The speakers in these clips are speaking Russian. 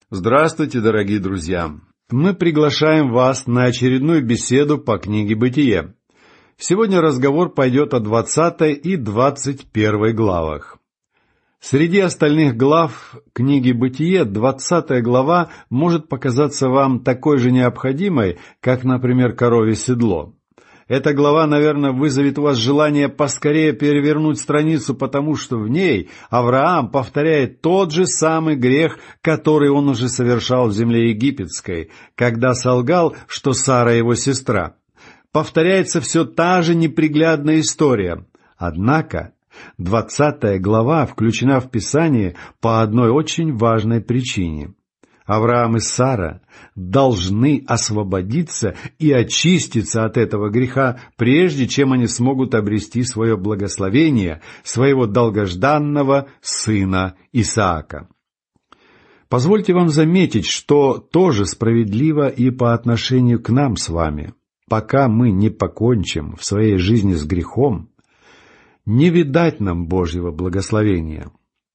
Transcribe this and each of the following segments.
Здравствуйте, дорогие друзья! Мы приглашаем вас на очередную беседу по книге «Бытие». Сегодня разговор пойдет о 20 и 21 главах. Среди остальных глав книги «Бытие» 20 глава может показаться вам такой же необходимой, как, например, коровье седло. Эта глава, наверное, вызовет у вас желание поскорее перевернуть страницу, потому что в ней Авраам повторяет тот же самый грех, который он уже совершал в земле египетской, когда солгал, что Сара его сестра. Повторяется все та же неприглядная история. Однако 20 глава включена в Писание по одной очень важной причине. Авраам и Сара должны освободиться и очиститься от этого греха, прежде чем они смогут обрести свое благословение, своего долгожданного сына Исаака. Позвольте вам заметить, что тоже справедливо и по отношению к нам с вами. Пока мы не покончим в своей жизни с грехом, не видать нам Божьего благословения.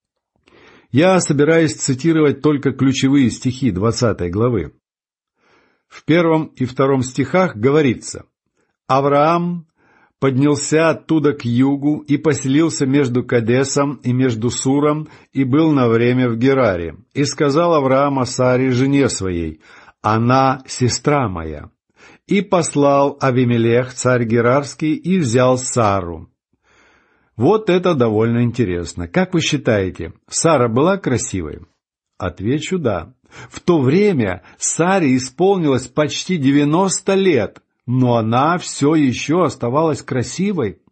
Я собираюсь цитировать только ключевые стихи 20 главы. В 1 и 2 стихах говорится: «Авраам поднялся оттуда к югу и поселился между Кадесом и между Суром и был на время в Гераре. И сказал Авраам о Саре, жене своей: она сестра моя. И послал Авимелех, царь Герарский, и взял Сару». Вот это довольно интересно. Как вы считаете, Сара была красивой? Отвечу да. В то время Саре исполнилось почти 90 лет, но она все еще оставалась красивой.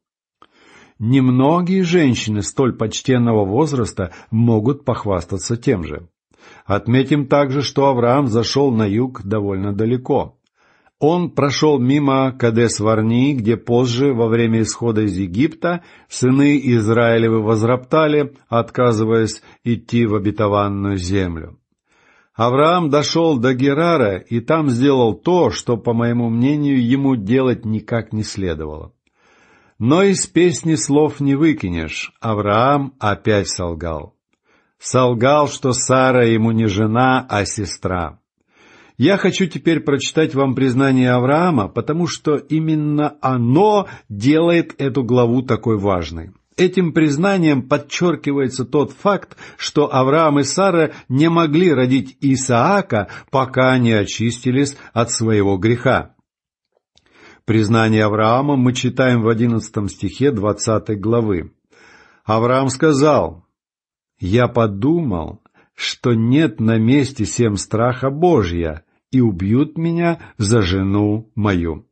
Немногие женщины столь почтенного возраста могут похвастаться тем же. Отметим также, что Авраам зашел на юг довольно далеко. Он прошел мимо Кадес-Варнии, где позже, во время исхода из Египта, сыны Израилевы возроптали, отказываясь идти в обетованную землю. Авраам дошел до Герара и там сделал то, что, по моему мнению, ему делать никак не следовало. Но из песни слов не выкинешь. Авраам опять солгал. Солгал, что Сара ему не жена, а сестра. Я хочу теперь прочитать вам признание Авраама, потому что именно оно делает эту главу такой важной. Этим признанием подчеркивается тот факт, что Авраам и Сара не могли родить Исаака, пока не очистились от своего греха. Признание Авраама мы читаем в 11 стихе 20 главы. Авраам сказал: «Я подумал, что нет на месте сем страха Божия, и убьют меня за жену мою».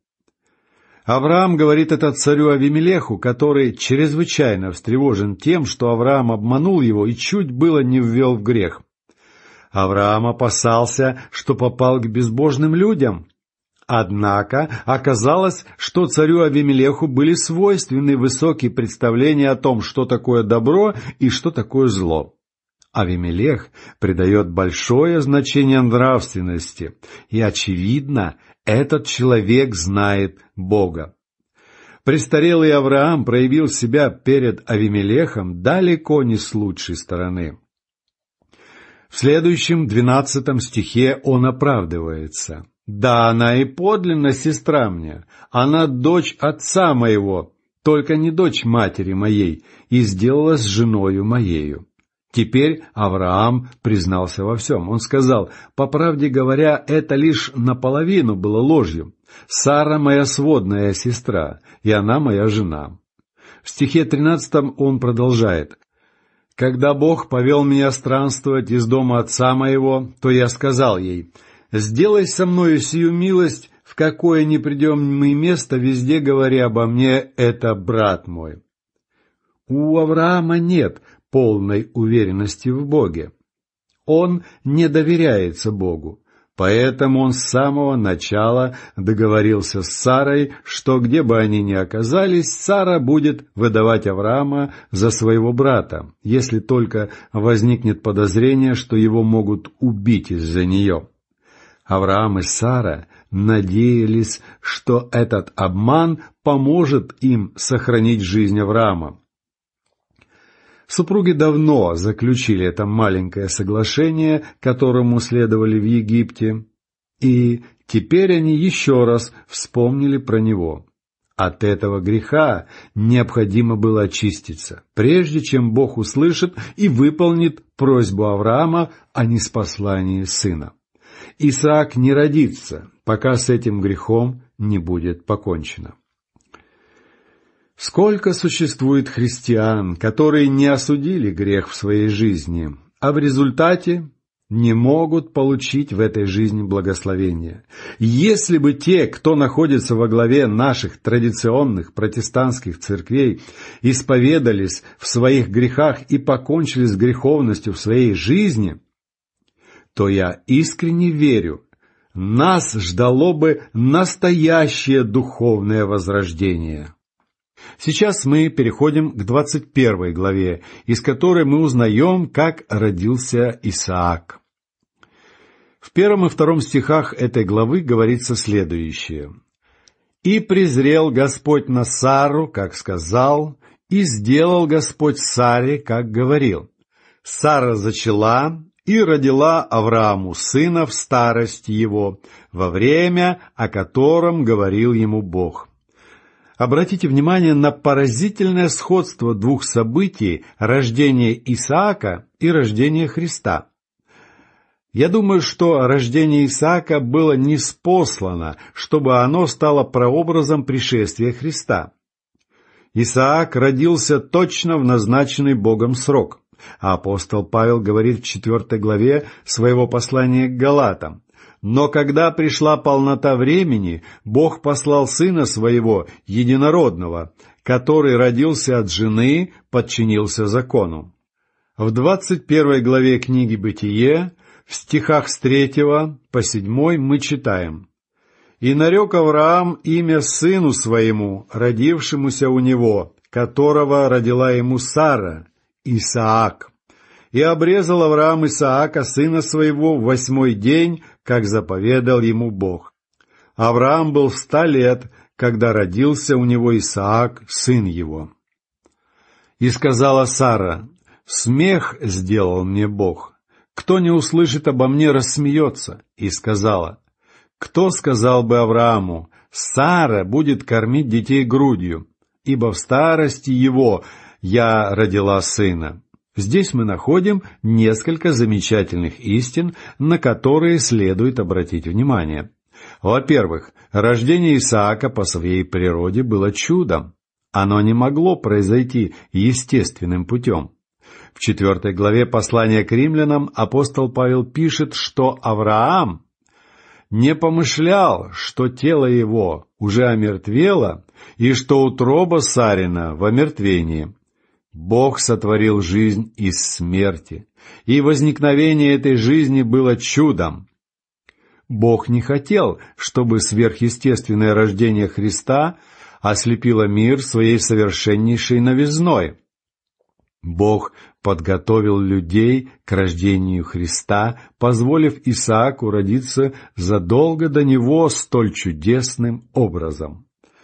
Авраам говорит это царю Авимелеху, который чрезвычайно встревожен тем, что Авраам обманул его и чуть было не ввел в грех. Авраам опасался, что попал к безбожным людям. Однако оказалось, что царю Авимелеху были свойственны высокие представления о том, что такое добро и что такое зло. Авимелех придает большое значение нравственности, и, очевидно, этот человек знает Бога. Престарелый Авраам проявил себя перед Авимелехом далеко не с лучшей стороны. В следующем 12 стихе он оправдывается. «Да, она и подлинно сестра мне, она дочь отца моего, только не дочь матери моей, и сделалась женою моею». Теперь Авраам признался во всем. Он сказал: «По правде говоря, это лишь наполовину было ложью. Сара моя сводная сестра, и она моя жена». В стихе 13 он продолжает: «Когда Бог повел меня странствовать из дома отца моего, то я сказал ей: сделай со мною сию милость, в какое не придем мы место, везде говоря обо мне, это брат мой». У Авраама нет полной уверенности в Боге. Он не доверяется Богу, поэтому он с самого начала договорился с Сарой, что где бы они ни оказались, Сара будет выдавать Авраама за своего брата, если только возникнет подозрение, что его могут убить из-за нее. Авраам и Сара надеялись, что этот обман поможет им сохранить жизнь Авраама. Супруги давно заключили это маленькое соглашение, которому следовали в Египте, и теперь они еще раз вспомнили про него. От этого греха необходимо было очиститься, прежде чем Бог услышит и выполнит просьбу Авраама о ниспослании сына. Исаак не родится, пока с этим грехом не будет покончено. Сколько существует христиан, которые не осудили грех в своей жизни, а в результате не могут получить в этой жизни благословения. Если бы те, кто находится во главе наших традиционных протестантских церквей, исповедались в своих грехах и покончили с греховностью в своей жизни, то я искренне верю, нас ждало бы настоящее духовное возрождение. Сейчас мы переходим к 21 главе, из которой мы узнаем, как родился Исаак. В 1 и 2 стихах этой главы говорится следующее. «И презрел Господь на Сару, как сказал, и сделал Господь Саре, как говорил. Сара зачала и родила Аврааму сына в старости его, во время, о котором говорил ему Бог». Обратите внимание на поразительное сходство двух событий – рождения Исаака и рождения Христа. Я думаю, что рождение Исаака было ниспослано, чтобы оно стало прообразом пришествия Христа. Исаак родился точно в назначенный Богом срок, а апостол Павел говорит в 4 главе своего послания к Галатам. «Но когда пришла полнота времени, Бог послал Сына Своего, Единородного, который родился от жены, подчинился закону». В 21 главе книги «Бытие», в стихах с 3 по 7 мы читаем: «И нарек Авраам имя сыну своему, родившемуся у него, которого родила ему Сара, Исаак. И обрезал Авраам Исаака, сына своего, в 8-й день, как заповедал ему Бог. Авраам был 100 лет, когда родился у него Исаак, сын его. И сказала Сара: смех сделал мне Бог. Кто не услышит обо мне, рассмеется. И сказала: кто сказал бы Аврааму: Сара будет кормить детей грудью, ибо в старости его я родила сына. Здесь мы находим несколько замечательных истин, на которые следует обратить внимание. Во-первых, рождение Исаака по своей природе было чудом. Оно не могло произойти естественным путем. В 4 главе послания к римлянам апостол Павел пишет, что Авраам не помышлял, что тело его уже омертвело и что утроба Сарина в омертвении. Бог сотворил жизнь из смерти, и возникновение этой жизни было чудом. Бог не хотел, чтобы сверхъестественное рождение Христа ослепило мир своей совершеннейшей новизной. Бог подготовил людей к рождению Христа, позволив Исааку родиться задолго до него столь чудесным образом.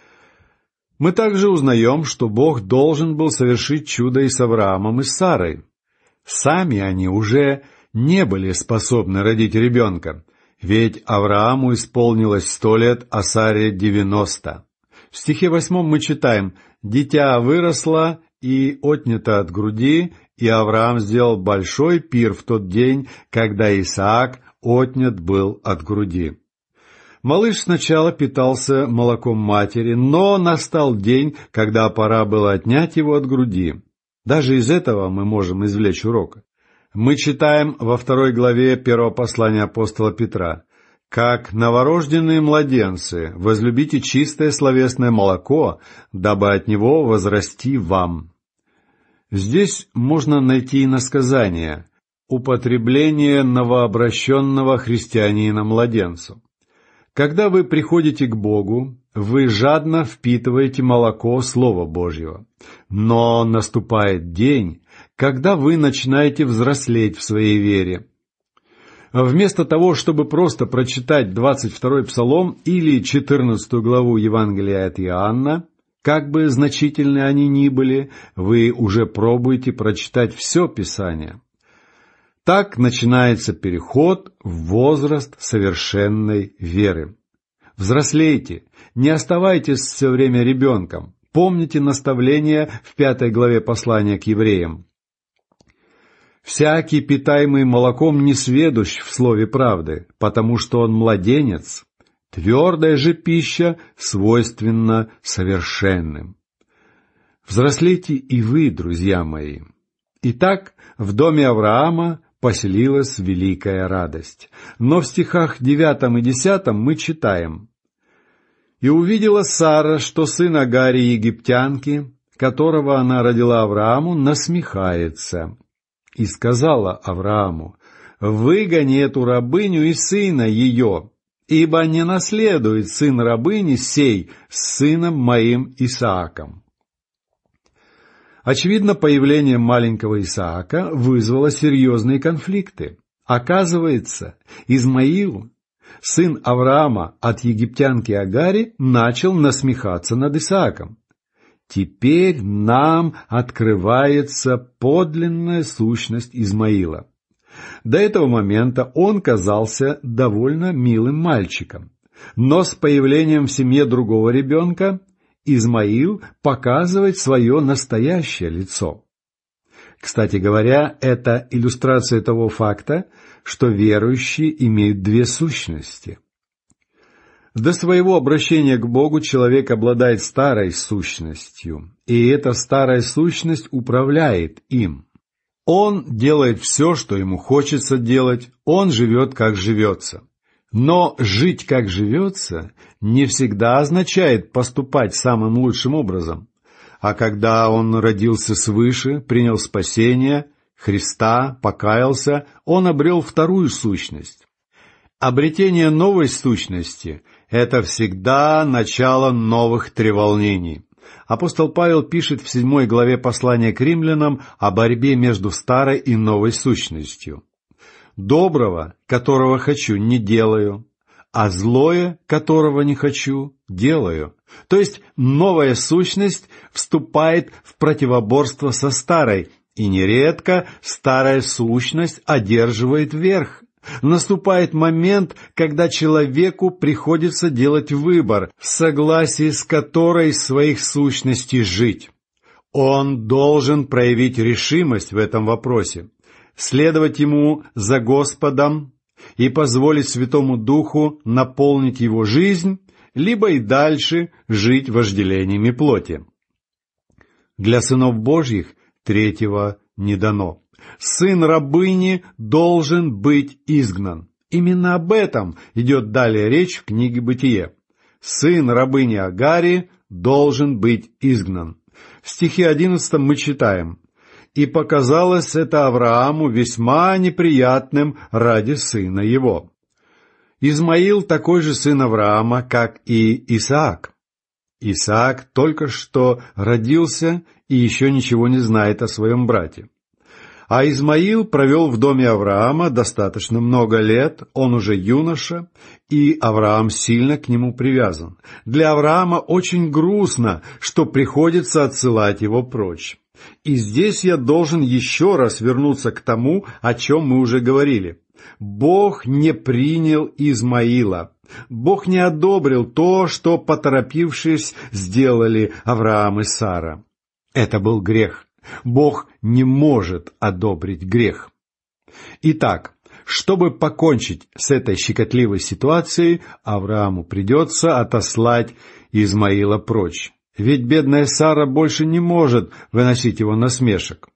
Мы также узнаем, что Бог должен был совершить чудо и с Авраамом, и с Сарой. Сами они уже не были способны родить ребенка, ведь Аврааму исполнилось 100 лет, а Саре 90. В стихе 8 мы читаем: «Дитя выросло и отнято от груди, и Авраам сделал большой пир в тот день, когда Исаак отнят был от груди». Малыш сначала питался молоком матери, но настал день, когда пора было отнять его от груди. Даже из этого мы можем извлечь урок. Мы читаем во 2 главе 1 послания апостола Петра: «Как новорожденные младенцы, возлюбите чистое словесное молоко, дабы от него возрасти вам». Здесь можно найти иносказание «употребление новообращенного христианина младенцу». Когда вы приходите к Богу, вы жадно впитываете молоко Слова Божьего. Но наступает день, когда вы начинаете взрослеть в своей вере. Вместо того, чтобы просто прочитать 22-й Псалом или 14 главу Евангелия от Иоанна, Как бы значительны они ни были, вы уже пробуете прочитать все Писание. Так начинается переход в возраст совершенной веры. Взрослейте, не оставайтесь все время ребенком. Помните наставление в 5 главе послания к евреям. «Всякий, питаемый молоком, не сведущ в слове правды, потому что он младенец. Твердая же пища свойственна совершенным». Взрослейте и вы, друзья мои. Итак, в доме Авраама поселилась великая радость. Но в стихах 9 и 10 мы читаем: «И увидела Сара, что сын Агари египтянки, которого она родила Аврааму, насмехается, и сказала Аврааму: выгони эту рабыню и сына ее, ибо не наследует сын рабыни сей с сыном моим Исааком». Очевидно, появление маленького Исаака вызвало серьезные конфликты. Оказывается, Измаил, сын Авраама от египтянки Агари, начал насмехаться над Исааком. Теперь нам открывается подлинная сущность Измаила. До этого момента он казался довольно милым мальчиком, но с появлением в семье другого ребенка Измаил показывает свое настоящее лицо. Кстати говоря, это иллюстрация того факта, что верующие имеют две сущности. До своего обращения к Богу человек обладает старой сущностью, и эта старая сущность управляет им. Он делает все, что ему хочется делать, он живет, как живется. Но жить, как живется, не всегда означает поступать самым лучшим образом. А когда он родился свыше, принял спасение, Христа, покаялся, он обрел вторую сущность. Обретение новой сущности — это всегда начало новых треволнений. Апостол Павел пишет в 7 главе послания к римлянам о борьбе между старой и новой сущностью. «Доброго, которого хочу, не делаю, а злое, которого не хочу, делаю». То есть новая сущность вступает в противоборство со старой, и нередко старая сущность одерживает верх. Наступает момент, когда человеку приходится делать выбор, в согласии с которой своих сущностей жить. Он должен проявить решимость в этом вопросе, следовать ему за Господом и позволить Святому Духу наполнить его жизнь, либо и дальше жить вожделениями плоти. Для сынов Божьих третьего не дано. Сын рабыни должен быть изгнан. Именно об этом идет далее речь в книге «Бытие». Сын рабыни Агари должен быть изгнан. В стихе 11 мы читаем: «И показалось это Аврааму весьма неприятным ради сына его». Измаил такой же сын Авраама, как и Исаак. Исаак только что родился и еще ничего не знает о своем брате. А Измаил провел в доме Авраама достаточно много лет, он уже юноша, и Авраам сильно к нему привязан. Для Авраама очень грустно, что приходится отсылать его прочь. И здесь я должен еще раз вернуться к тому, о чем мы уже говорили. Бог не принял Измаила. Бог не одобрил то, что, поторопившись, сделали Авраам и Сара. Это был грех. Бог не может одобрить грех. Итак, чтобы покончить с этой щекотливой ситуацией, Аврааму придется отослать Измаила прочь. Ведь бедная Сара больше не может выносить его насмешек.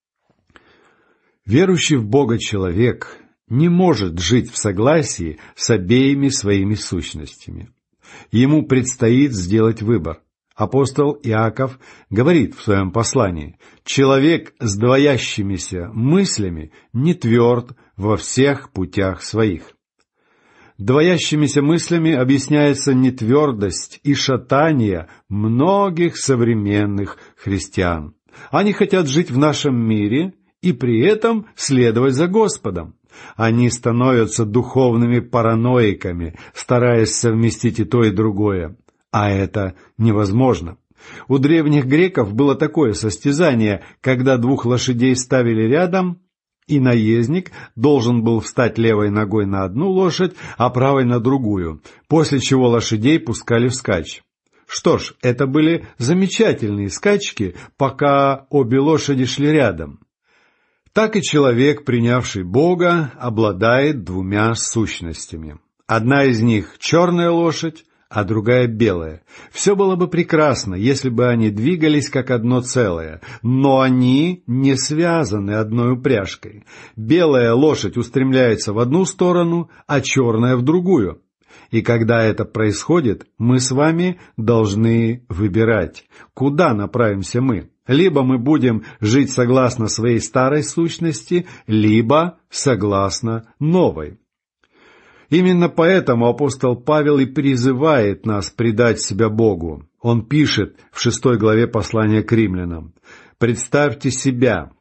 Верующий в Бога человек не может жить в согласии с обеими своими сущностями. Ему предстоит сделать выбор. Апостол Иаков говорит в своем послании: «Человек с двоящимися мыслями не тверд во всех путях своих». Двоящимися мыслями объясняется нетвердость и шатание многих современных христиан. Они хотят жить в нашем мире и при этом следовать за Господом. Они становятся духовными параноиками, стараясь совместить и то, и другое. А это невозможно. У древних греков было такое состязание, когда двух лошадей ставили рядом, и наездник должен был встать левой ногой на одну лошадь, а правой на другую, после чего лошадей пускали вскачь. Что ж, это были замечательные скачки, пока обе лошади шли рядом. Так и человек, принявший Бога, обладает двумя сущностями. Одна из них — черная лошадь, а другая — белая. Все было бы прекрасно, если бы они двигались как одно целое, но они не связаны одной упряжкой. Белая лошадь устремляется в одну сторону, а черная — в другую. И когда это происходит, мы с вами должны выбирать, куда направимся мы. Либо мы будем жить согласно своей старой сущности, либо согласно новой. Именно поэтому апостол Павел и призывает нас предать себя Богу. Он пишет в 6 главе послания к римлянам: «Представьте себя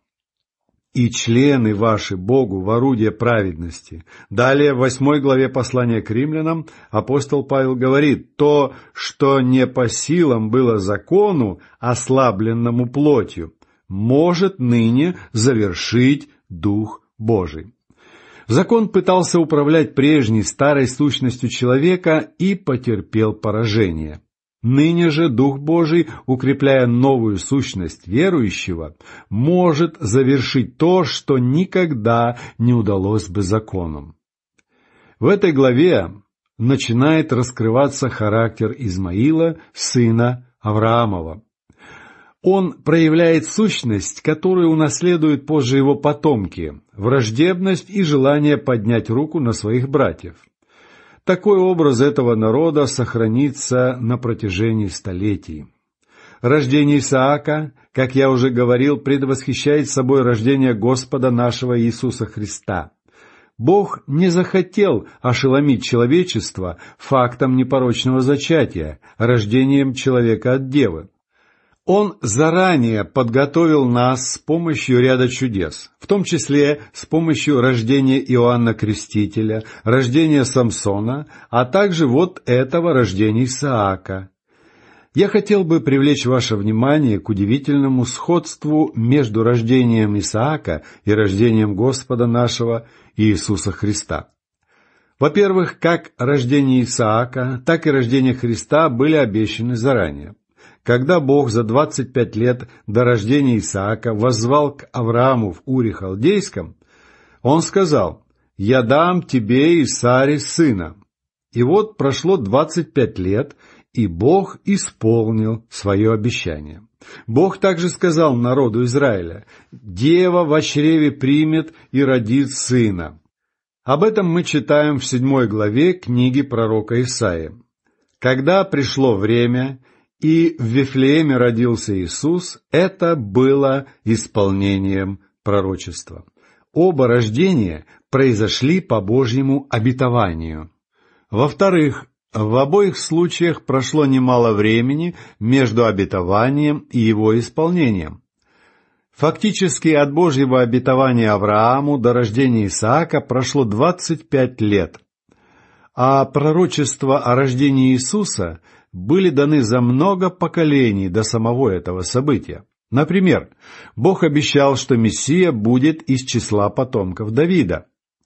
и члены ваши Богу в орудие праведности». Далее в 8 главе послания к римлянам апостол Павел говорит: «То, что не по силам было закону, ослабленному плотью, может ныне завершить Дух Божий». Закон пытался управлять прежней старой сущностью человека и потерпел поражение. Ныне же Дух Божий, укрепляя новую сущность верующего, может завершить то, что никогда не удалось бы законом. В этой главе начинает раскрываться характер Измаила, сына Авраамова. Он проявляет сущность, которую унаследуют позже его потомки, враждебность и желание поднять руку на своих братьев. Такой образ этого народа сохранится на протяжении столетий. Рождение Исаака, как я уже говорил, предвосхищает собой рождение Господа нашего Иисуса Христа. Бог не захотел ошеломить человечество фактом непорочного зачатия, рождением человека от девы. Он заранее подготовил нас с помощью ряда чудес, в том числе с помощью рождения Иоанна Крестителя, рождения Самсона, а также вот этого рождения Исаака. Я хотел бы привлечь ваше внимание к удивительному сходству между рождением Исаака и рождением Господа нашего Иисуса Христа. Во-первых, как рождение Исаака, так и рождение Христа были обещаны заранее. Когда Бог за 25 лет до рождения Исаака воззвал к Аврааму в Уре Халдейском, Он сказал: «Я дам тебе и Саре сына». И вот прошло 25 лет, и Бог исполнил свое обещание. Бог также сказал народу Израиля: «Дева во чреве примет и родит сына». Об этом мы читаем в 7 главе книги пророка Исаии. Когда пришло время, и в Вифлееме родился Иисус, это было исполнением пророчества. Оба рождения произошли по Божьему обетованию. Во-вторых, в обоих случаях прошло немало времени между обетованием и его исполнением. Фактически от Божьего обетования Аврааму до рождения Исаака прошло 25 лет, а пророчества о рождении Иисуса были даны за много поколений до самого этого события. Например, Бог обещал, что Мессия будет из числа потомков Давида,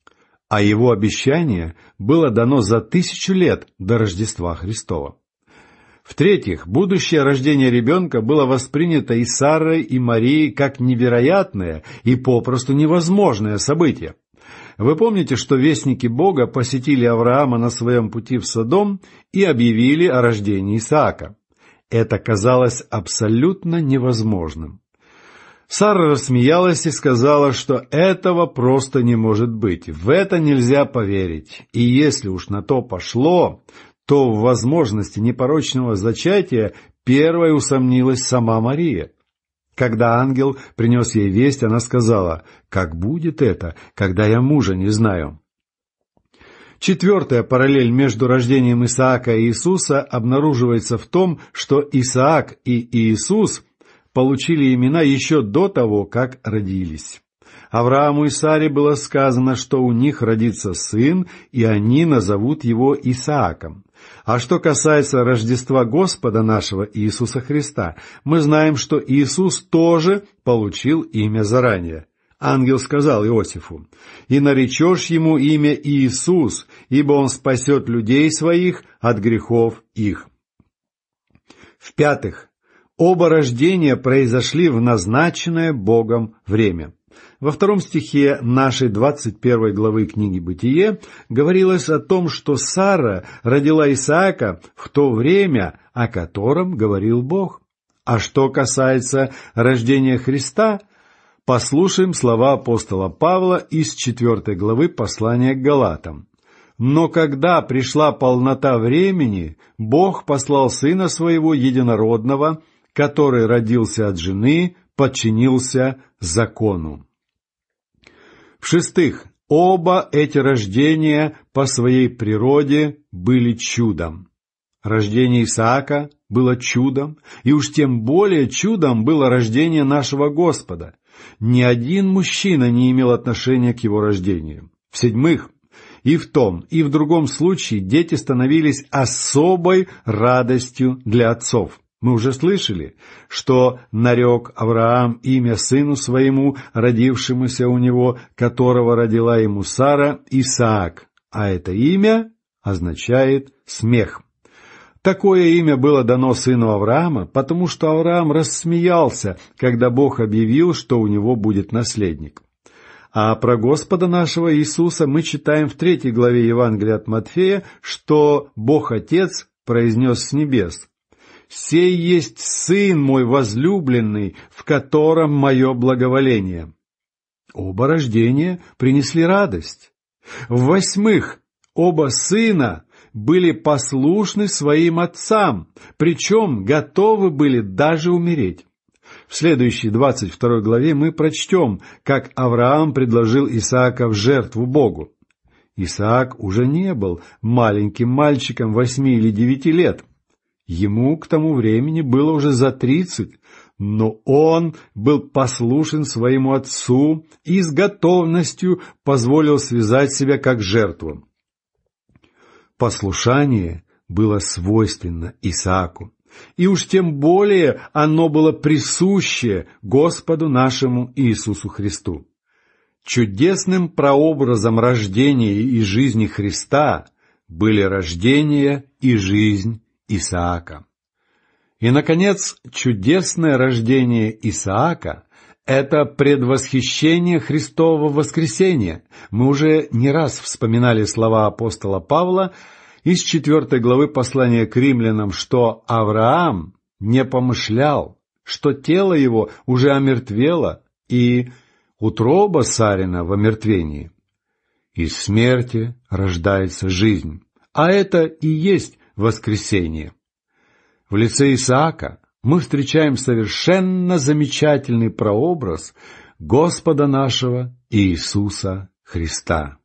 а его обещание было дано за 1000 лет до Рождества Христова. В-третьих, будущее рождение ребенка было воспринято и Сарой, и Марией как невероятное и попросту невозможное событие. Вы помните, что вестники Бога посетили Авраама на своем пути в Содом и объявили о рождении Исаака. Это казалось абсолютно невозможным. Сара рассмеялась и сказала, что этого просто не может быть, в это нельзя поверить. И если уж на то пошло, то в возможности непорочного зачатия первой усомнилась сама Мария. Когда ангел принес ей весть, она сказала: «Как будет это, когда я мужа не знаю?» Четвертая параллель между рождением Исаака и Иисуса обнаруживается в том, что Исаак и Иисус получили имена еще до того, как родились. Аврааму и Саре было сказано, что у них родится сын, и они назовут его Исааком. А что касается Рождества Господа нашего Иисуса Христа, мы знаем, что Иисус тоже получил имя заранее. Ангел сказал Иосифу: «И наречешь ему имя Иисус, ибо он спасет людей своих от грехов их». В-пятых, оба рождения произошли в назначенное Богом время. Во 2 стихе нашей 21 главы книги «Бытие» говорилось о том, что Сара родила Исаака в то время, о котором говорил Бог. А что касается рождения Христа, послушаем слова апостола Павла из 4 главы послания к Галатам. «Но когда пришла полнота времени, Бог послал Сына Своего Единородного, который родился от жены, подчинился закону». В-шестых, оба эти рождения по своей природе были чудом. Рождение Исаака было чудом, и уж тем более чудом было рождение нашего Господа. Ни один мужчина не имел отношения к его рождению. В-седьмых, и в том, и в другом случае дети становились особой радостью для отцов. Мы уже слышали, что нарек Авраам имя сыну своему, родившемуся у него, которого родила ему Сара, Исаак, а это имя означает «смех». Такое имя было дано сыну Авраама, потому что Авраам рассмеялся, когда Бог объявил, что у него будет наследник. А про Господа нашего Иисуса мы читаем в 3 главе Евангелия от Матфея, что Бог Отец произнес с небес: «Сей есть Сын мой возлюбленный, в котором мое благоволение». Оба рождения принесли радость. В-восьмых, оба сына были послушны своим отцам, причем готовы были даже умереть. В следующей 22 главе мы прочтем, как Авраам предложил Исаака в жертву Богу. Исаак уже не был маленьким мальчиком 8 или 9 лет. Ему к тому времени было уже за 30, но он был послушен своему отцу и с готовностью позволил связать себя как жертву. Послушание было свойственно Исааку, и уж тем более оно было присуще Господу нашему Иисусу Христу. Чудесным прообразом рождения и жизни Христа были рождение и жизнь Исаака. И, наконец, чудесное рождение Исаака — это предвосхищение Христового воскресения. Мы уже не раз вспоминали слова апостола Павла из 4 главы послания к римлянам, что Авраам не помышлял, что тело его уже омертвело, и утроба Сарина в омертвении. Из смерти рождается жизнь, а это и есть воскресение. В лице Исаака мы встречаем совершенно замечательный прообраз Господа нашего Иисуса Христа.